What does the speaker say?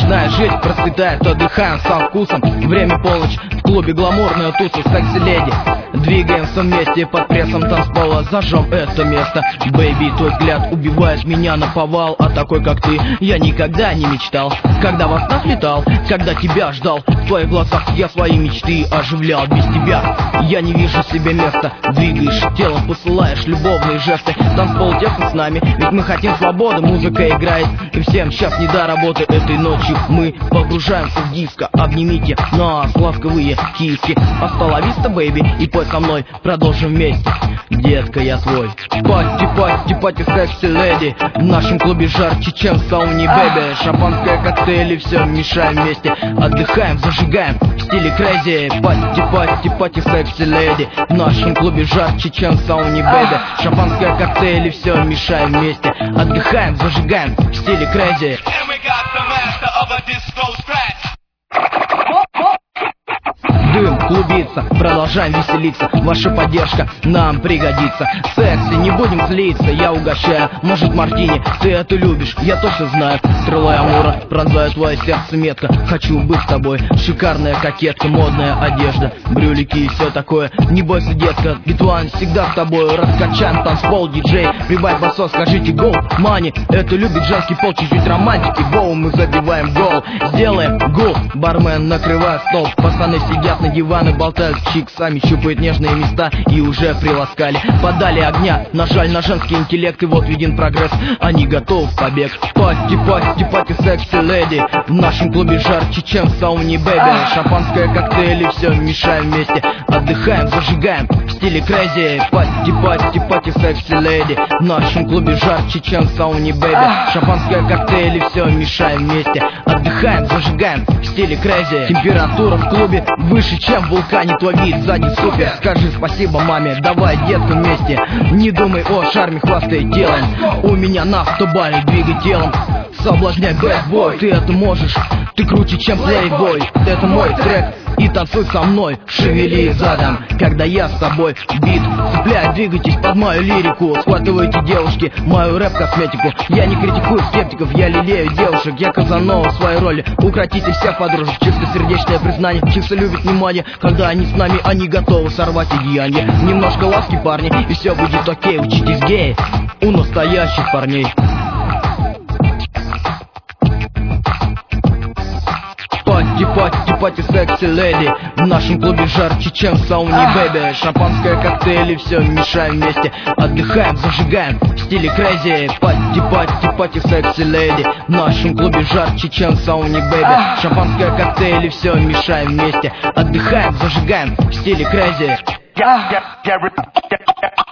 Ночная жизнь процветает, отдыхаем со вкусом. Время полночь, в клубе гламурная туса, секси-леди. Двигаемся вместе под прессом танцпола, зажжем это место. Бэйби, твой взгляд убивает меня наповал. А такой как ты я никогда не мечтал. Когда во снах летал, когда тебя ждал, в твоих глазах я свои мечты оживлял. Без тебя я не вижу себе места. Двигаешь телом, посылаешь любовные жесты. Танцпол тесно с нами, ведь мы хотим свободы. Музыка играет, и всем сейчас не до работы. Этой ночью мы погружаемся в диско. Обнимите нас ласковые киски. Асталависта, бэйби, и пой со мной, продолжим вместе. Детка, я твой. Пати, пати, пати, секси леди. В нашем клубе жарче, чем в сауне, бэби. Шампанское, коктейли, все мешаем вместе. Отдыхаем, зажигаем в стиле крейзи. Пати, пати, пати, секси леди. В нашем клубе жарче, чем в сауне, бэби. Шампанское, коктейли, все мешаем вместе. Отдыхаем, зажигаем в стиле крейзи. Дым клубится, продолжаем веселиться. Ваша поддержка нам пригодится. Секси, не будем злиться, я угощаю. Может мартини, ты это любишь, я точно знаю. Стрелой амура пронзает твое сердце метко. Хочу быть с тобой, шикарная кокетка. Модная одежда, брюлики и все такое. Не бойся, детка, битуан всегда с тобой. Раскачаем танцпол, диджей, прибавь басос, скажите гоу, мани. Это любит женский пол, чуть-чуть романтики. Гоу, мы забиваем гол, сделаем гул. Бармен накрывает стол, пацаны сидят на диваны, болтают с чиксами, щупают нежные места и уже приласкали. Подали огня, нажали на женский интеллект, и вот виден прогресс, они готовы в побег. Пати, пати, пати, секси леди. В нашем клубе жарче, чем в сауне, бэби. Шампанское, коктейли, все мешаем вместе. Отдыхаем, зажигаем в стиле крейзи. Пати, пати, пати, секси леди. В нашем клубе жарче, чем в сауне, бэби. Шампанское, коктейли, все мешаем вместе. Отдыхаем, зажигаем в стиле крейзи. Температура в клубе выше, чем в вулкане. Твой вид сзади супер. Скажи спасибо маме, давай, детка, вместе. Не думай о шарме, хвастай телом. У меня на 100 баллов, двигай телом. Соблазняй, бэдбой, ты это можешь. Ты круче, чем плейбой. Это мой трек, и танцуй со мной. Шевели задом, когда я с тобой. Бит цепляй, двигайтесь под мою лирику. Схватывайте, девушки, мою рэп-косметику. Я не критикую скептиков, я лелею девушек. Я Казанова в своей роли, укротитель всех подружек. Чистосердечное признание, чисто любит внимание. Когда они с нами, они готовы сорвать одеяние. Немножко ласки, парни, и все будет окей. Учитесь геи у настоящих парней. Пати, пати, пати, секси леди. В нашем клубе жарче, чем в сауне, бэби. Шампанское, коктейли, все мешаем вместе. Отдыхаем, зажигаем в стиле крейзи. Пати, пати, пати, секси леди. В нашем клубе жарче, чем в сауне, бэби. Шампанское, коктейли, все мешаем вместе. Отдыхаем, зажигаем в стиле крейзи.